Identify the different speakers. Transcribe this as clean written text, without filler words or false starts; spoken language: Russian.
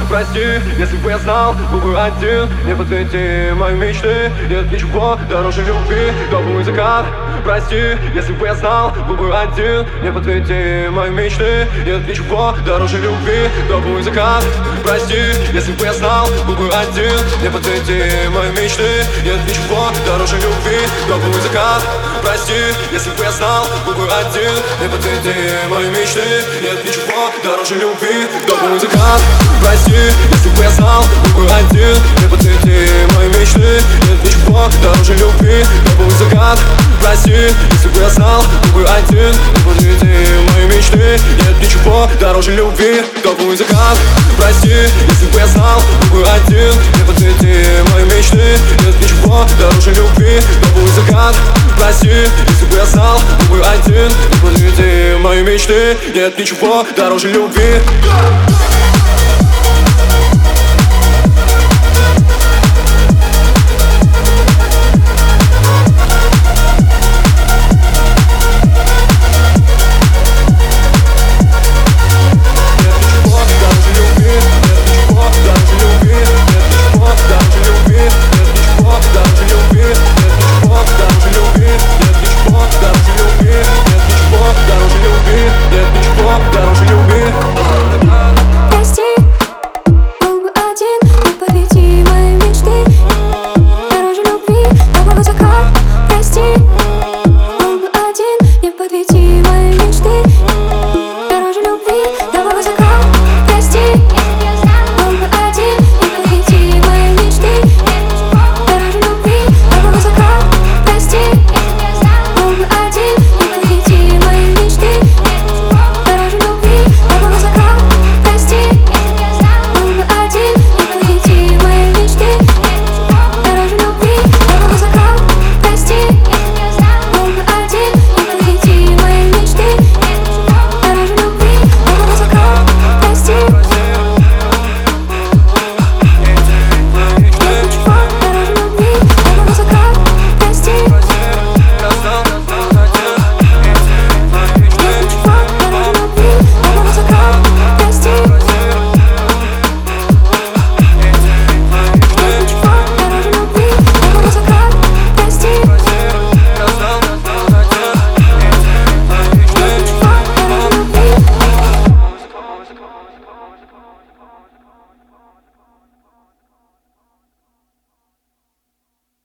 Speaker 1: прости, если бы я знал, был бы один. Не подведи мои мечты, нет ничего дороже любви. Добрый закат, прости, если бы я знал, был бы один. Не подведи мои мечты, нет ничего дороже любви. Добрый закат, прости, если бы я знал, был бы один. Не подведи мои мечты, нет ничего дороже любви. Добрый закат, прости, если бы я знал, был бы один. Не подведи мои мечты, нет ничего дороже любви. Добрый закат, прости, если бы я знал, был бы один. Не подведи мои мечты, нет ничего дороже любви. Добрый закат, прости, если бы я знал, был бы один. Не подведи мои мечты, нет ничего дороже любви. Добрый закат, прости, если бы я знал, был бы один. Не подведи мои мечты, нет ничего дороже любви. Добрый закат, прости, если бы я знал, был бы один. Не подведи мои мечты, нет ничего дороже любви.